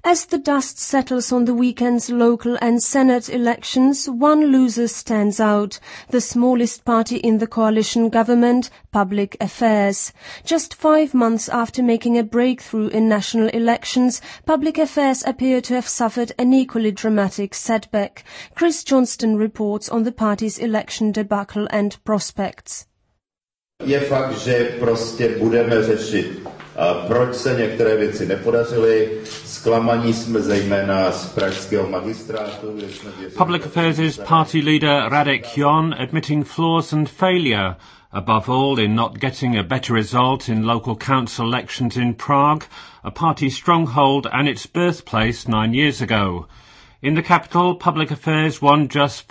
As the dust settles on the weekend's local and Senate elections, one loser stands out, the smallest party in the coalition government, Public Affairs. Just 5 months after making a breakthrough in national elections, Public Affairs appear to have suffered an equally dramatic setback. Chris Johnston reports on the party's election debacle and prospects. Je fakt, že prostě budeme řešit, proč se některé věci nepodařily. Zklamaní jsme zejména z pražského magistrátu. Public Affairs' party leader Radek Jon admitting flaws and failure, above all in not getting a better result in local council elections in Prague, a party stronghold and its birthplace 9 years ago. In the capital, Public Affairs won just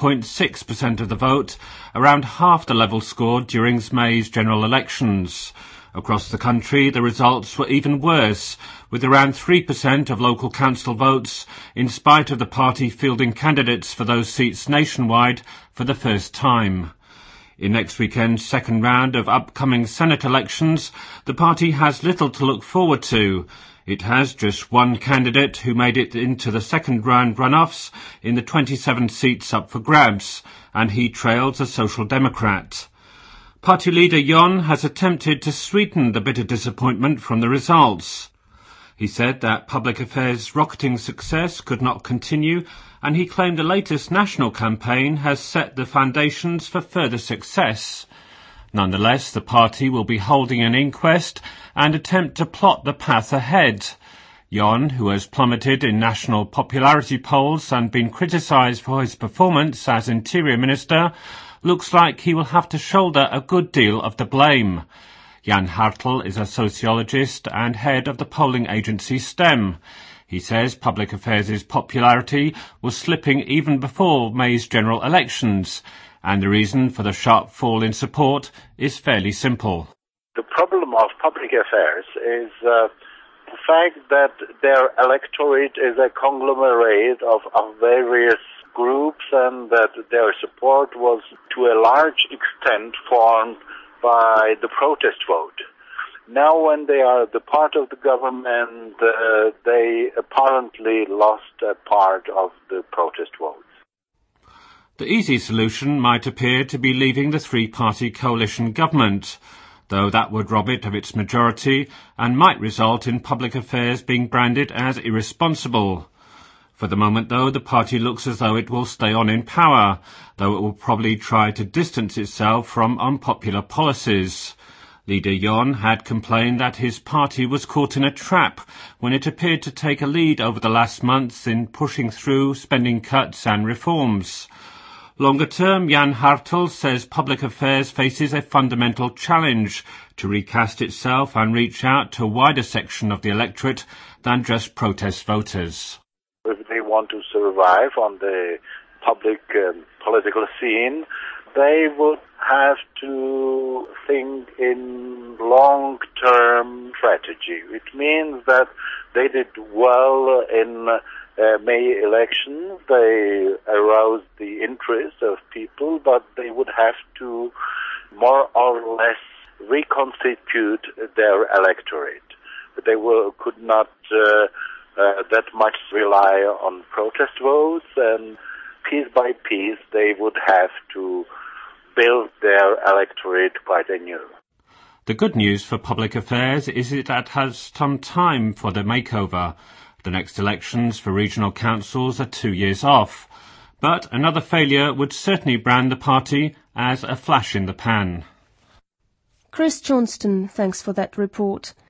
5.6% of the vote, around half the level scored during May's general elections. Across the country, the results were even worse, with around 3% of local council votes, in spite of the party fielding candidates for those seats nationwide for the first time. In next weekend's second round of upcoming Senate elections, the party has little to look forward to. It has just one candidate who made it into the second round runoffs in the 27 seats up for grabs, and he trails a Social Democrat. Party leader Jon has attempted to sweeten the bitter disappointment from the results. He said that Public Affairs' rocketing success could not continue, and he claimed the latest national campaign has set the foundations for further success. Nonetheless, the party will be holding an inquest and attempt to plot the path ahead. Jon, who has plummeted in national popularity polls and been criticised for his performance as Interior Minister, looks like he will have to shoulder a good deal of the blame. Jan Hartl is a sociologist and head of the polling agency STEM. He says Public Affairs' popularity was slipping even before May's general elections, and the reason for the sharp fall in support is fairly simple. The problem of Public Affairs is the fact that their electorate is a conglomerate of various groups, and that their support was to a large extent formed by the protest vote. Now when they are the part of the government, they apparently lost a part of the protest votes. The easy solution might appear to be leaving the three-party coalition government, though that would rob it of its majority and might result in Public Affairs being branded as irresponsible. For the moment, though, the party looks as though it will stay on in power, though it will probably try to distance itself from unpopular policies. Leader Jon had complained that his party was caught in a trap when it appeared to take a lead over the last months in pushing through spending cuts and reforms. Longer term, Jan Hartl says Public Affairs faces a fundamental challenge to recast itself and reach out to a wider section of the electorate than just protest voters. If they want to survive on the public political scene, they would have to think in long-term strategy, which means that they did well in May elections. They aroused the interest of people, but they would have to more or less reconstitute their electorate. They could not that much rely on protest votes, and piece by piece they would have to build their electorate quite anew. The good news for Public Affairs is it has some time for the makeover. The next elections for regional councils are 2 years off, but another failure would certainly brand the party as a flash in the pan. Chris Johnston, thanks for that report.